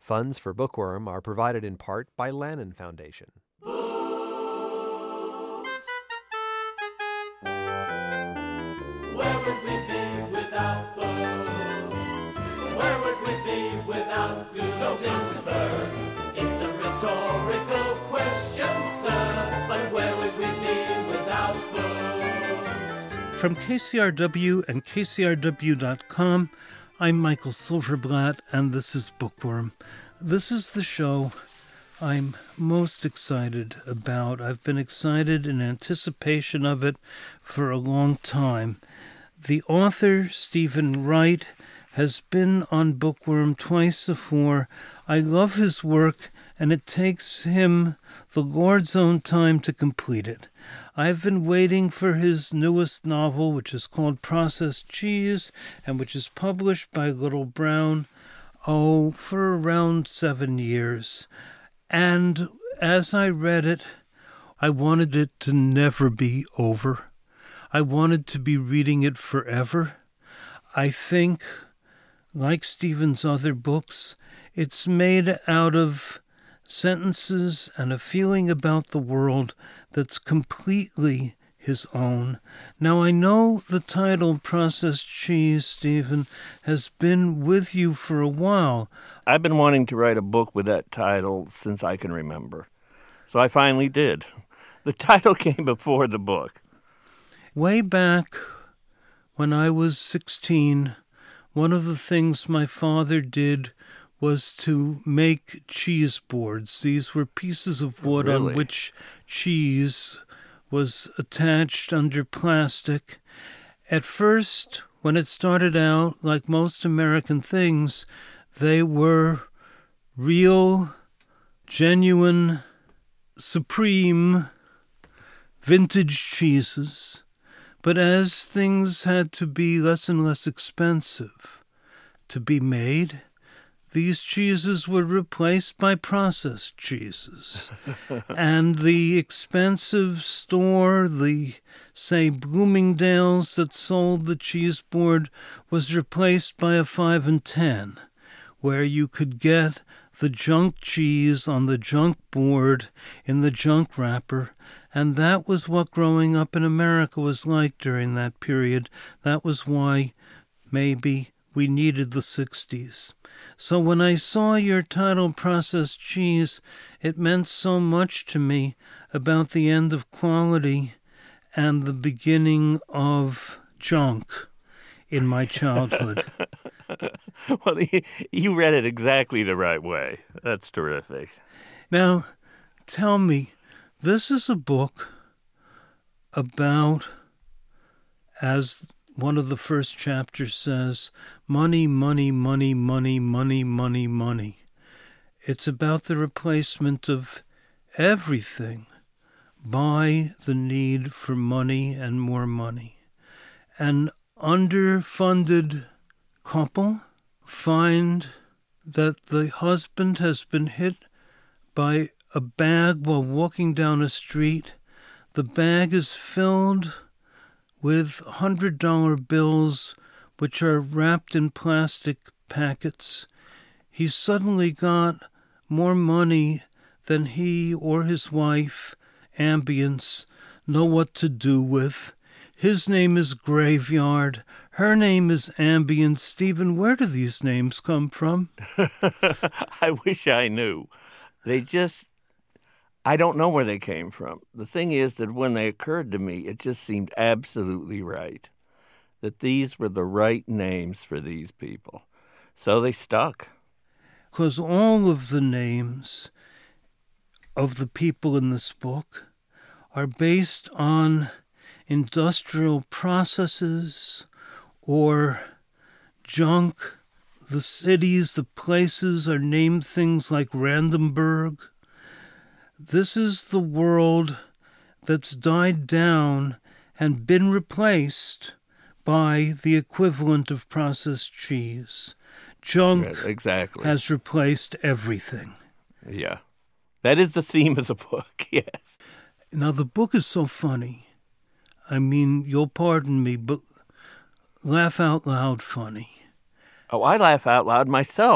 Funds for Bookworm are provided in part by Lannan Foundation. Where would we be without books? Where would we be without Gutenberg? It's a rhetorical question, sir, but where would we be without books? From KCRW and KCRW.com, I'm Michael Silverblatt, and this is Bookworm. This is the show I'm most excited about. I've been excited in anticipation of it for a long time. The author, Stephen Wright, has been on Bookworm twice before. I love his work, and it takes him the Lord's own time to complete it. I've been waiting for his newest novel, which is called Processed Cheese, and which is published by Little Brown, for around 7 years. And as I read it, I wanted it to never be over. I wanted to be reading it forever. I think, like Stephen's other books, it's made out of sentences and a feeling about the world that's completely his own. Now, I know the title, Processed Cheese, Stephen, has been with you for a while. I've been wanting to write a book with that title since I can remember. So I finally did. The title came before the book. Way back when I was 16, one of the things my father did was to make cheese boards. These were pieces of wood on which cheese was attached under plastic. At first, when it started out, like most American things, they were real, genuine, supreme, vintage cheeses. But as things had to be less and less expensive to be made, these cheeses were replaced by processed cheeses. And the expensive store, say, Bloomingdale's that sold the cheese board, was replaced by a 5 and 10, where you could get the junk cheese on the junk board in the junk wrapper. And that was what growing up in America was like during that period. That was why maybe we needed the 60s. So when I saw your title, Processed Cheese, it meant so much to me about the end of quality and the beginning of junk in my childhood. Well, you read it exactly the right way. That's terrific. Now, tell me, this is a book about, as one of the first chapters says, money, money, money, money, money, money, money. It's about the replacement of everything by the need for money and more money. An underfunded couple find that the husband has been hit by a bag while walking down a street. The bag is filled with $100 bills, which are wrapped in plastic packets. He's suddenly got more money than he or his wife, Ambience, know what to do with. His name is Graveyard. Her name is Ambience. Stephen, where do these names come from? I wish I knew. I don't know where they came from. The thing is that when they occurred to me, it just seemed absolutely right, that these were the right names for these people. So they stuck. Because all of the names of the people in this book are based on industrial processes or junk. The cities, the places are named things like Randomburg. This is the world that's died down and been replaced by the equivalent of processed cheese. Junk has replaced everything. Yeah. That is the theme of the book, yes. Now, the book is so funny. I mean, you'll pardon me, but laugh out loud funny. Oh, I laugh out loud myself.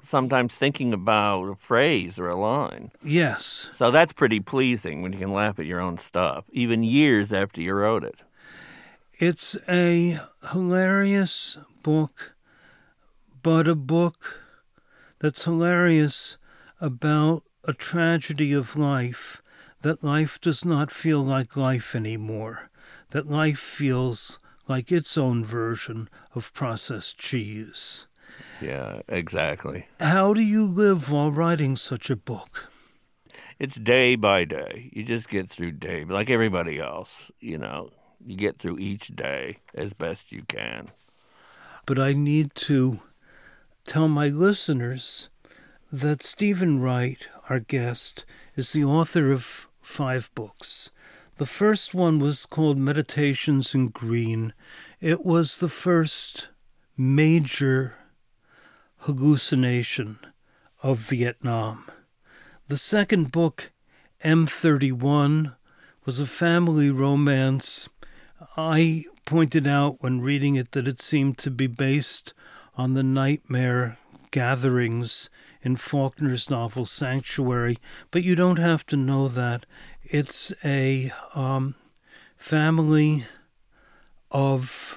sometimes thinking about a phrase or a line. Yes. So that's pretty pleasing when you can laugh at your own stuff, even years after you wrote it. It's a hilarious book, but a book that's hilarious about a tragedy of life, that life does not feel like life anymore, that life feels like its own version of processed cheese. Yeah, exactly. How do you live while writing such a book? It's day by day. You just get through day, like everybody else, you know. You get through each day as best you can. But I need to tell my listeners that Stephen Wright, our guest, is the author of 5 books. The first one was called Meditations in Green. It was the first major hallucination of Vietnam. The second book, M31, was a family romance. I pointed out when reading it that it seemed to be based on the nightmare gatherings in Faulkner's novel Sanctuary, but you don't have to know that. It's a family of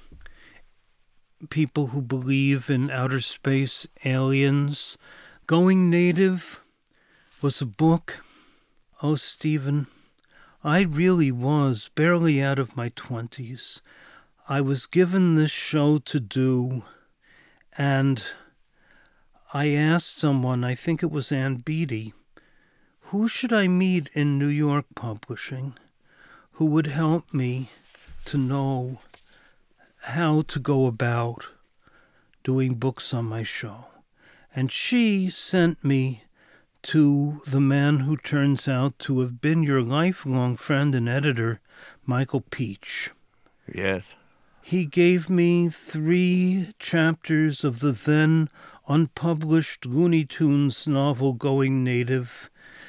people who believe in outer space aliens. Going Native was a book. Oh, Stephen, I really was barely out of my 20s. I was given this show to do, and I asked someone, I think it was Ann Beattie, who should I meet in New York publishing who would help me to know how to go about doing books on my show. And she sent me to the man who turns out to have been your lifelong friend and editor, Michael Peach. Yes. He gave me 3 chapters of the then unpublished Looney Tunes novel Going Native.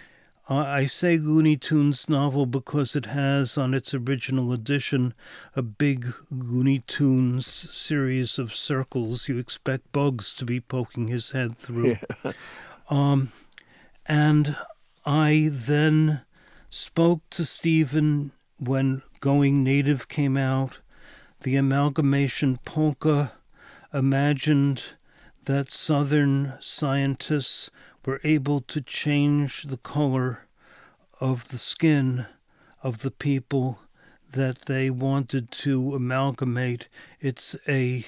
I say Looney Tunes novel because it has on its original edition a big Looney Tunes series of circles you expect Bugs to be poking his head through. Yeah. And I then spoke to Stephen when Going Native came out. The Amalgamation Polka imagined that Southern scientists were able to change the color of the skin of the people that they wanted to amalgamate. It's a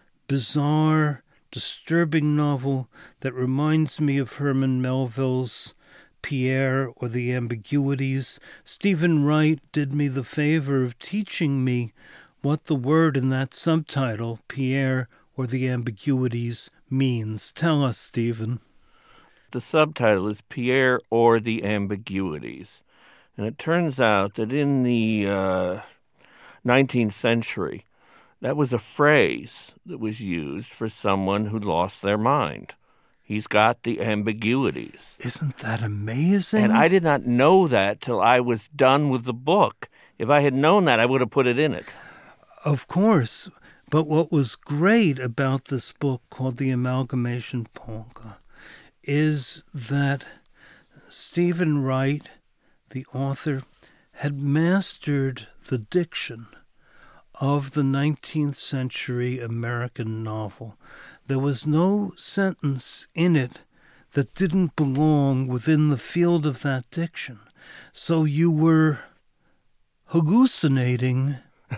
bizarre, disturbing novel that reminds me of Herman Melville's Pierre or the Ambiguities. Stephen Wright did me the favor of teaching me what the word in that subtitle, Pierre or the Ambiguities, means. Tell us, Stephen. The subtitle is Pierre or the Ambiguities. And it turns out that in the 19th century, that was a phrase that was used for someone who lost their mind. He's got the ambiguities. Isn't that amazing? And I did not know that till I was done with the book. If I had known that, I would have put it in it. Of course. But what was great about this book called The Amalgamation Polka is that Stephen Wright, the author, had mastered the diction of the 19th century American novel. There was no sentence in it that didn't belong within the field of that diction. So you were hallucinating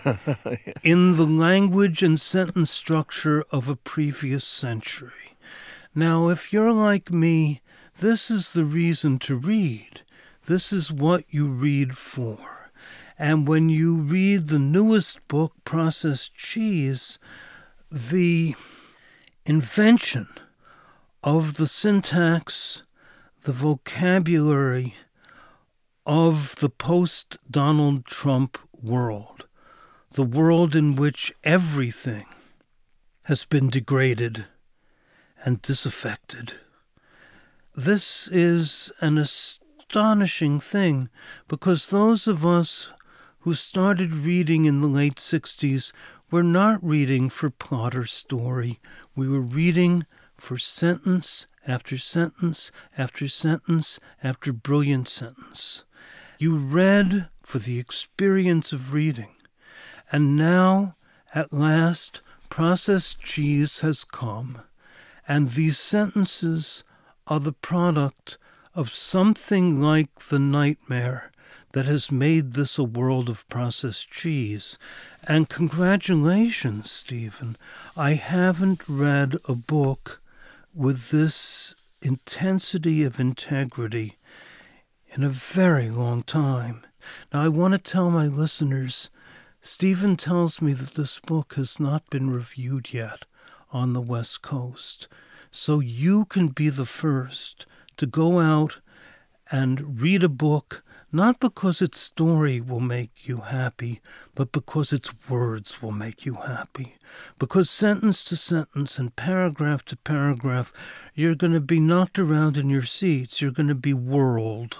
in the language and sentence structure of a previous century. Now, if you're like me, this is the reason to read. This is what you read for. And when you read the newest book, Processed Cheese, the invention of the syntax, the vocabulary of the post-Donald Trump world, the world in which everything has been degraded and disaffected. This is an astonishing thing because those of us who started reading in the late 60s were not reading for plot or story. We were reading for sentence after sentence after sentence after brilliant sentence. You read for the experience of reading. And now, at last, processed cheese has come, and these sentences are the product of something like the nightmare that has made this a world of processed cheese. And congratulations, Stephen. I haven't read a book with this intensity of integrity in a very long time. Now, I want to tell my listeners, Stephen tells me that this book has not been reviewed yet on the West Coast. So you can be the first to go out and read a book, not because its story will make you happy, but because its words will make you happy. Because sentence to sentence and paragraph to paragraph, you're going to be knocked around in your seats. You're going to be whirled.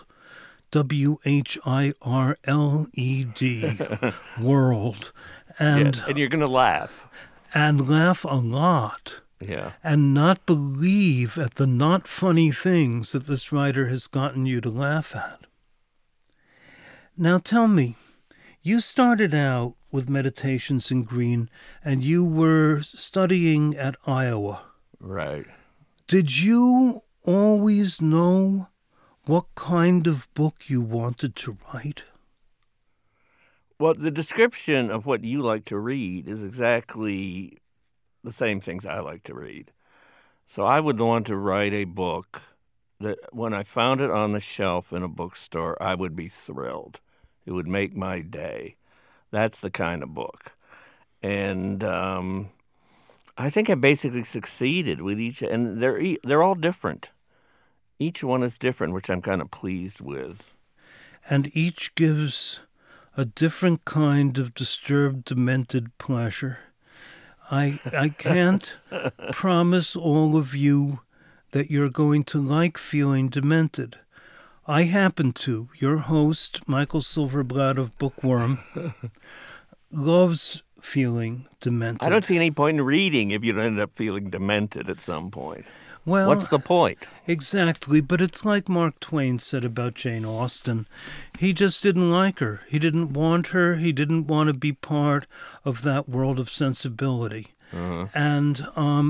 W-H-I-R-L-E-D. Whirled. And you're going to laugh. And laugh a lot. Yeah. And not believe at the not funny things that this writer has gotten you to laugh at. Now tell me, you started out with Meditations in Green, and you were studying at Iowa. Right. Did you always know what kind of book you wanted to write? Well, the description of what you like to read is exactly the same things I like to read. So I would want to write a book that when I found it on the shelf in a bookstore, I would be thrilled. It would make my day. That's the kind of book. And I think I basically succeeded with each, and they're all different. Each one is different, which I'm kind of pleased with. And each gives a different kind of disturbed, demented pleasure. I can't promise all of you that you're going to like feeling demented. I happen to. Your host, Michael Silverblatt of Bookworm, loves feeling demented. I don't see any point in reading if you don't end up feeling demented at some point. Well, what's the point? Exactly, but it's like Mark Twain said about Jane Austen. He just didn't like her. He didn't want her. He didn't want to be part of that world of sensibility. Uh-huh. And,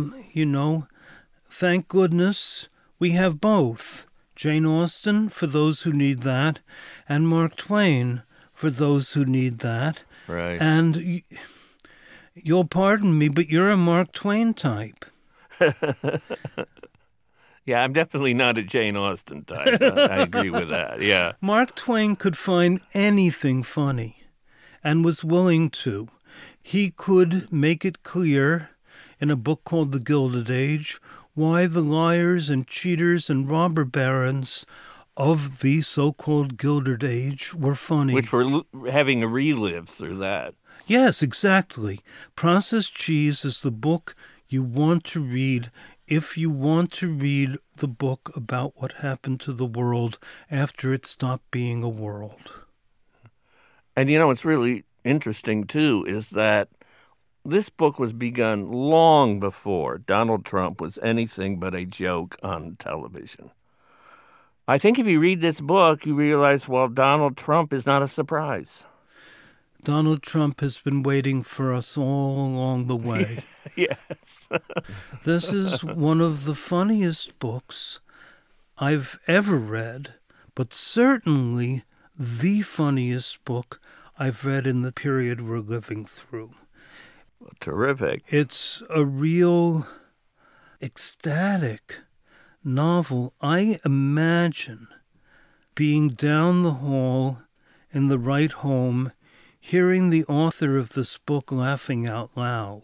thank goodness we have both. Jane Austen, for those who need that, and Mark Twain, for those who need that. Right. And you'll pardon me, but you're a Mark Twain type. Yeah, I'm definitely not a Jane Austen type. I agree with that, yeah. Mark Twain could find anything funny and was willing to. He could make it clear in a book called The Gilded Age why the liars and cheaters and robber barons of the so-called Gilded Age were funny. Which we're having a relive through that. Yes, exactly. Processed Cheese is the book you want to read if you want to read the book about what happened to the world after it stopped being a world. And what's really interesting, too, is that this book was begun long before Donald Trump was anything but a joke on television. I think if you read this book, you realize, well, Donald Trump is not a surprise. Donald Trump has been waiting for us all along the way. Yes. This is one of the funniest books I've ever read, but certainly the funniest book I've read in the period we're living through. Terrific. It's a real ecstatic novel. I imagine being down the hall in the right home, hearing the author of this book laughing out loud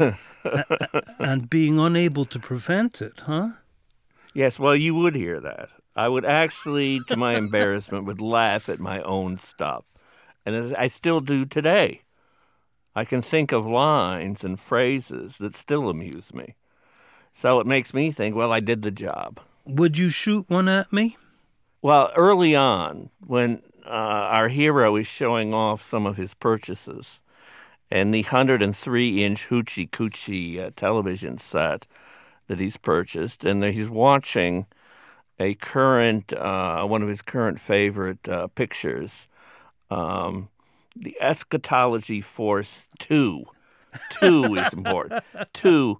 and being unable to prevent it, huh? Yes, well, you would hear that. I would actually, to my embarrassment, would laugh at my own stuff. And I still do today. I can think of lines and phrases that still amuse me. So it makes me think, well, I did the job. Would you shoot one at me? Well, early on, when our hero is showing off some of his purchases, and the 103-inch Hoochie Coochie television set that he's purchased, and he's watching a current, one of his current favorite pictures, the Eschatology Force 2. 2 is important. 2,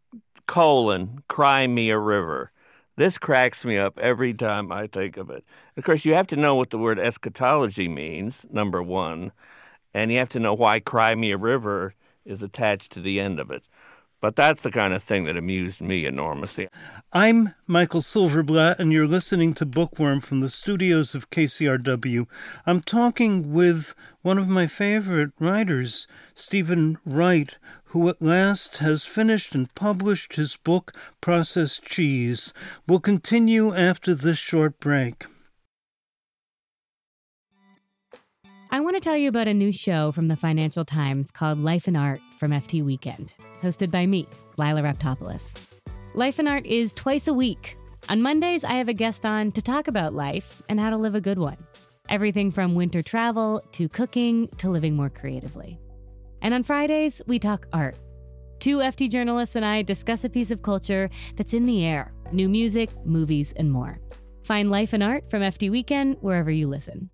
Cry Me a River. This cracks me up every time I think of it. Of course, you have to know what the word eschatology means, number one, and you have to know why Cry Me a River is attached to the end of it. But that's the kind of thing that amused me enormously. I'm Michael Silverblatt, and you're listening to Bookworm from the studios of KCRW. I'm talking with one of my favorite writers, Stephen Wright, who at last has finished and published his book, Processed Cheese. We'll continue after this short break. I want to tell you about a new show from the Financial Times called Life and Art from FT Weekend, hosted by me, Lila Raptopoulos. Life and Art is twice a week. On Mondays, I have a guest on to talk about life and how to live a good one. Everything from winter travel to cooking to living more creatively. And on Fridays, we talk art. 2 FT journalists and I discuss a piece of culture that's in the air, new music, movies, and more. Find Life and Art from FT Weekend wherever you listen.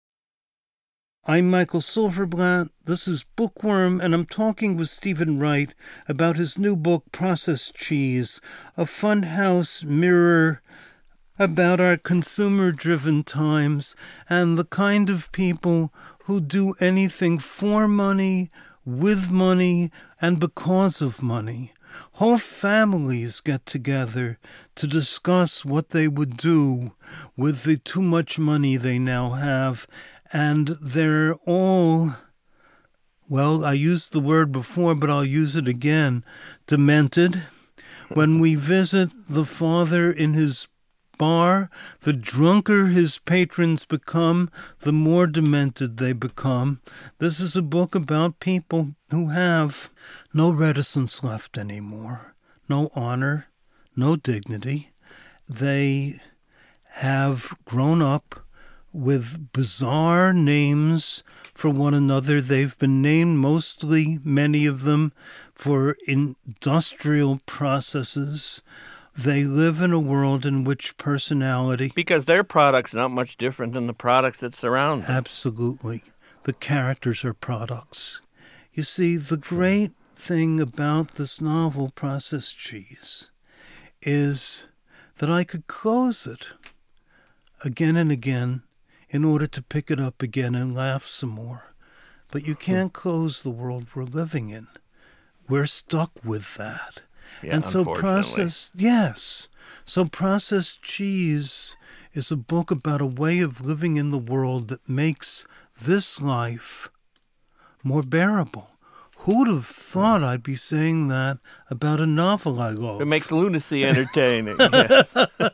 I'm Michael Silverblatt. This is Bookworm, and I'm talking with Stephen Wright about his new book, Processed Cheese, a funhouse mirror about our consumer-driven times and the kind of people who do anything for money, with money, and because of money. Whole families get together to discuss what they would do with the too much money they now have. And they're all, well, I used the word before, but I'll use it again, demented. When we visit the father in his bar, the drunker his patrons become, the more demented they become. This is a book about people who have no reticence left anymore, no honor, no dignity. They have grown up with bizarre names for one another. They've been named mostly, many of them, for industrial processes. They live in a world in which personality... Because their product's not much different than the products that surround them. Absolutely. The characters are products. You see, the great thing about this novel, Processed Cheese, is that I could close it again and again in order to pick it up again and laugh some more. But you can't close the world we're living in. We're stuck with that. Yeah, and so unfortunately. So Processed Cheese is a book about a way of living in the world that makes this life more bearable. Who'd have thought I'd be saying that about a novel I love? It makes lunacy entertaining. Yes.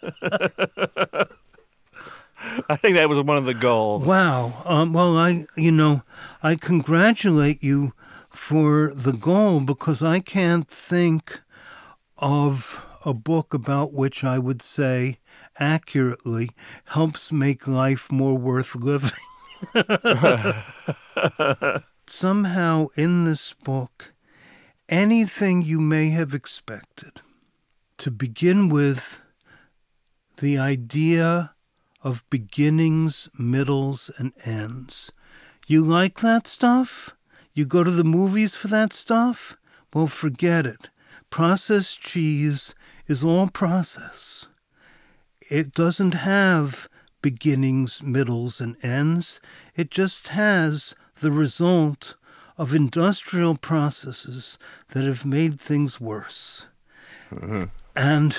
I think that was one of the goals. Wow. Well, I congratulate you for the goal, because I can't think of a book about which I would say accurately helps make life more worth living. Somehow in this book, anything you may have expected, to begin with the idea of beginnings, middles, and ends. You like that stuff? You go to the movies for that stuff? Well, forget it. Processed Cheese is all process. It doesn't have beginnings, middles, and ends. It just has the result of industrial processes that have made things worse. Mm-hmm. And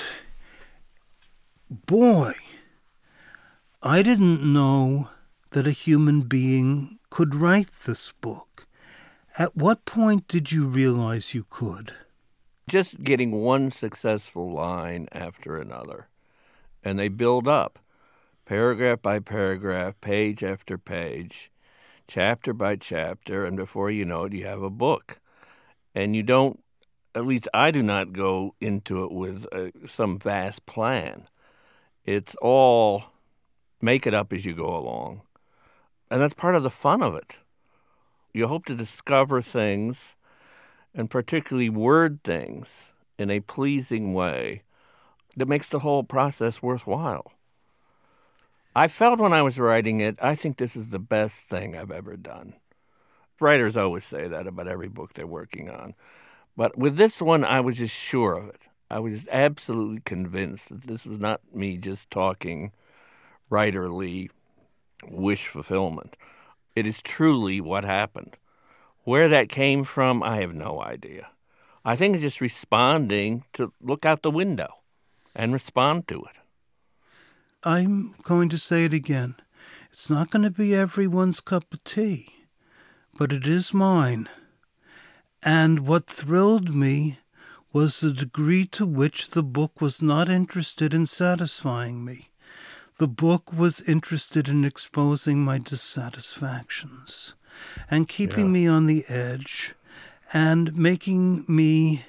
boy, I didn't know that a human being could write this book. At what point did you realize you could? Just getting one successful line after another. And they build up, paragraph by paragraph, page after page, chapter by chapter, and before you know it, you have a book. And you don't, at least I do not go into it with some vast plan. It's all make it up as you go along. And that's part of the fun of it. You hope to discover things, and particularly word things, in a pleasing way that makes the whole process worthwhile. I felt when I was writing it, I think this is the best thing I've ever done. Writers always say that about every book they're working on. But with this one, I was just sure of it. I was absolutely convinced that this was not me just talking writerly wish fulfillment. It is truly what happened. Where that came from, I have no idea. I think it's just responding to look out the window and respond to it. I'm going to say it again. It's not going to be everyone's cup of tea, but it is mine. And what thrilled me was the degree to which the book was not interested in satisfying me. The book was interested in exposing my dissatisfactions and keeping me on the edge and making me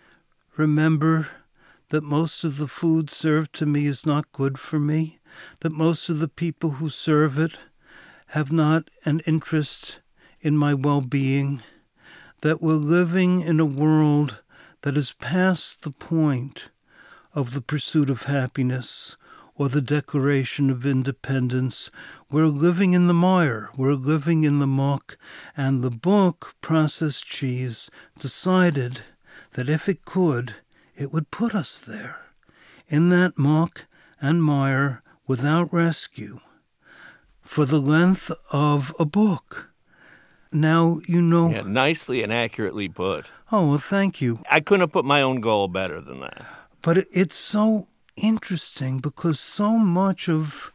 remember that most of the food served to me is not good for me, that most of the people who serve it have not an interest in my well-being, that we're living in a world that is past the point of the pursuit of happiness or the Declaration of Independence. We're living in the mire, we're living in the muck, and the book, Processed Cheese, decided that if it could, it would put us there, in that muck and mire without rescue, for the length of a book. Now, you know... Yeah, nicely and accurately put. Oh, well, thank you. I couldn't have put my own goal better than that. But it's so interesting because so much of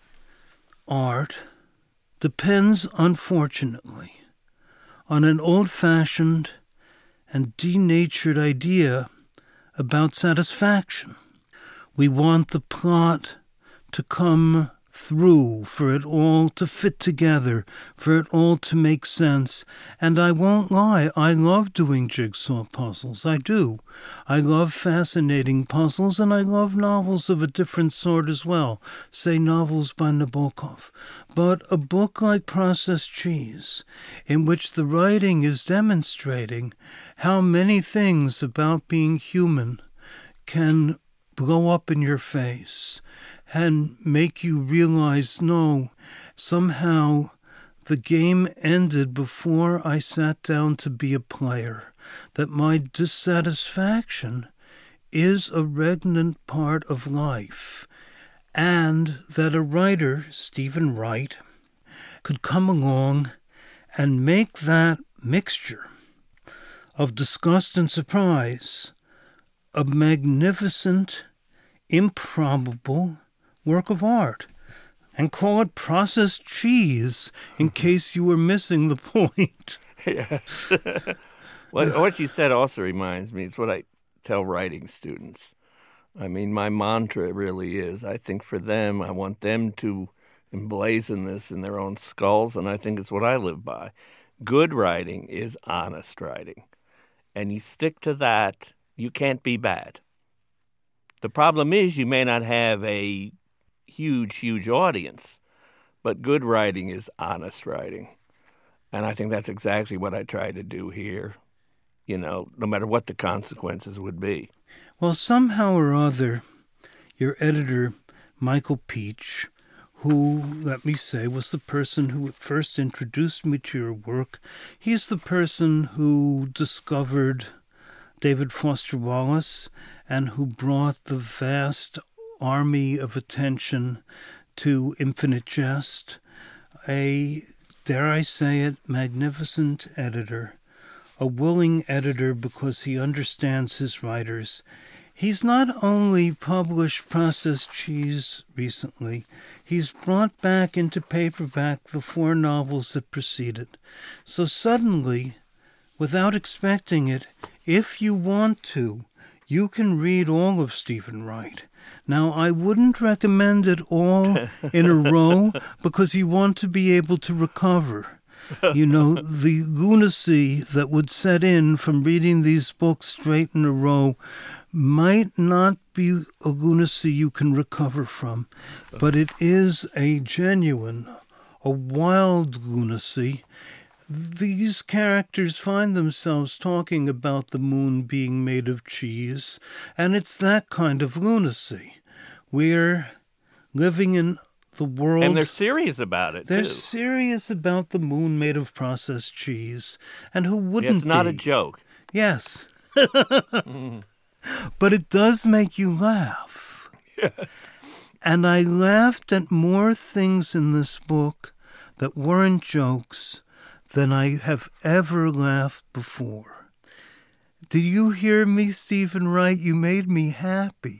art depends, unfortunately, on an old-fashioned and denatured idea about satisfaction. We want the plot to come through, for it all to fit together, for it all to make sense. And I won't lie, I love doing jigsaw puzzles. I do. I love fascinating puzzles, and I love novels of a different sort as well, say novels by Nabokov. But a book like Processed Cheese, in which the writing is demonstrating how many things about being human can blow up in your face and make you realize, no, somehow the game ended before I sat down to be a player, that my dissatisfaction is a regnant part of life, and that a writer, Stephen Wright, could come along and make that mixture of disgust and surprise a magnificent, improbable work of art, and call it Processed Cheese in case you were missing the point. Yes. What you said also reminds me, it's what I tell writing students. I mean, my mantra really is, I think for them, I want them to emblazon this in their own skulls, and I think it's what I live by. Good writing is honest writing, and you stick to that, you can't be bad. The problem is you may not have a huge audience, but good writing is honest writing. And I think that's exactly what I try to do here, no matter what the consequences would be. Well, somehow or other, your editor, Michael Peach, who, let me say, was the person who first introduced me to your work, he's the person who discovered David Foster Wallace and who brought the vast army of attention to Infinite Jest, a, dare I say it, magnificent editor, a willing editor because he understands his writers. He's not only published Processed Cheese recently, he's brought back into paperback the 4 novels that precede it. So suddenly, without expecting it, if you want to, you can read all of Stephen Wright. Now, I wouldn't recommend it all in a row because you want to be able to recover. The lunacy that would set in from reading these books straight in a row might not be a lunacy you can recover from, but it is a genuine, a wild lunacy these characters find themselves talking about the moon being made of cheese, and it's that kind of lunacy. We're living in the world... And they're serious about it, They're too. serious about the moon made of processed cheese. And who wouldn't be? It's not a joke. Yes. But it does make you laugh. Yes. And I laughed at more things in this book that weren't jokes than I have ever laughed before. Did you hear me, Stephen Wright? You made me happy.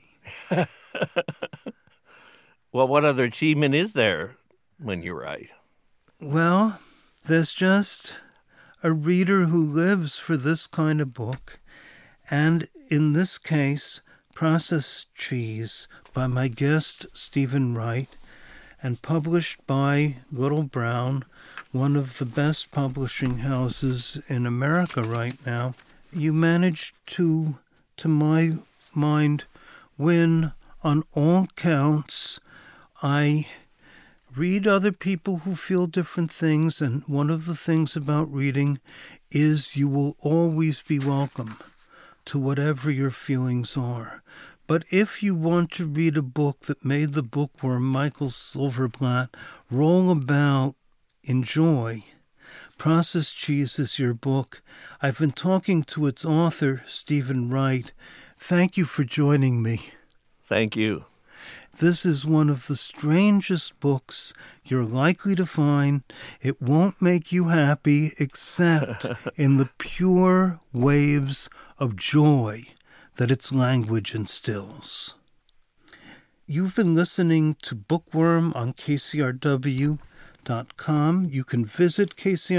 Well, what other achievement is there when you write? Well, there's just a reader who lives for this kind of book, and in this case, Processed Cheese by my guest, Stephen Wright, and published by Little Brown, one of the best publishing houses in America right now. You managed to my mind, win on all counts. I read other people who feel different things, and one of the things about reading is you will always be welcome to whatever your feelings are. But if you want to read a book that made the bookworm Michael Silverblatt roll about in joy, Processed Cheese is your book. I've been talking to its author, Stephen Wright. Thank you for joining me. Thank you. This is one of the strangest books you're likely to find. It won't make you happy except in the pure waves of joy that its language instills. You've been listening to Bookworm on KCRW.com. You can visit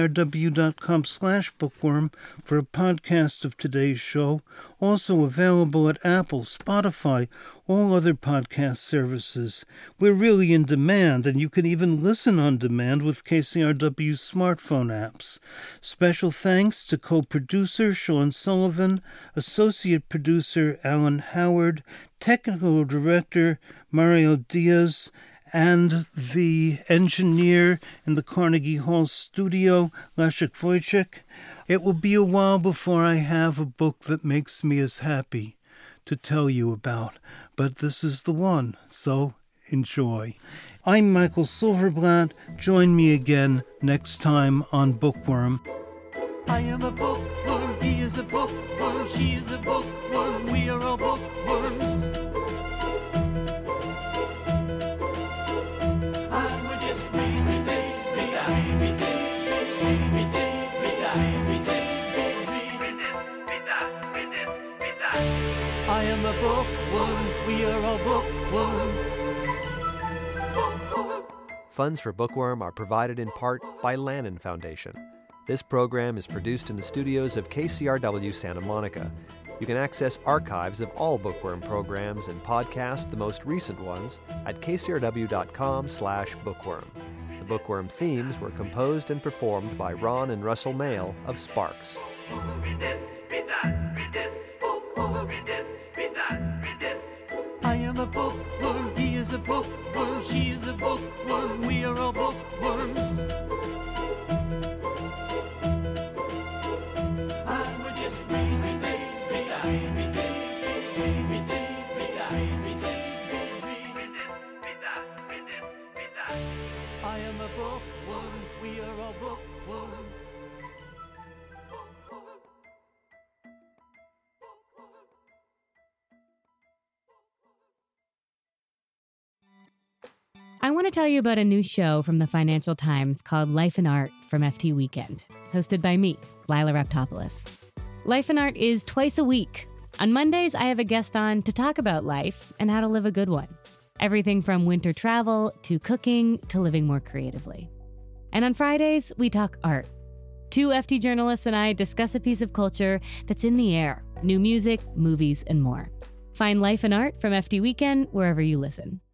kcrw.com/bookworm for a podcast of today's show, also available at Apple, Spotify, all other podcast services. We're really in demand, and you can even listen on demand with KCRW's smartphone apps. Special thanks to co-producer Sean Sullivan, associate producer Alan Howard, technical director Mario Diaz, and the engineer in the Carnegie Hall studio, Leszek Wojcik. It will be a while before I have a book that makes me as happy to tell you about, but this is the one, so enjoy. I'm Michael Silverblatt. Join me again next time on Bookworm. I am a bookworm, he is a bookworm, she is a bookworm, we are all bookworms. And we're just reading this, read this, read this, read this, read this. I am a bookworm, we are all bookworms. Funds for Bookworm are provided in part by Lannan Foundation. This program is produced in the studios of KCRW Santa Monica. You can access archives of all Bookworm programs and podcast the most recent ones at kcrw.com/bookworm. The Bookworm themes were composed and performed by Ron and Russell Mail of Sparks. Read this, read that, read this, read this, read that, read this. I am a bookworm, he is a bookworm, she is a bookworm, we are all bookworms. And we're just reading this, read that, read this, read this, read that, read this, read this, read that, read this, read that. I am a bookworm, we are all bookworms. I want to tell you about a new show from the Financial Times called Life and Art from FT Weekend, hosted by me, Lila Raptopoulos. Life and Art is twice a week. On Mondays, I have a guest on to talk about life and how to live a good one. Everything from winter travel to cooking to living more creatively. And on Fridays, we talk art. Two FT journalists and I discuss a piece of culture that's in the air, new music, movies, and more. Find Life and Art from FT Weekend wherever you listen.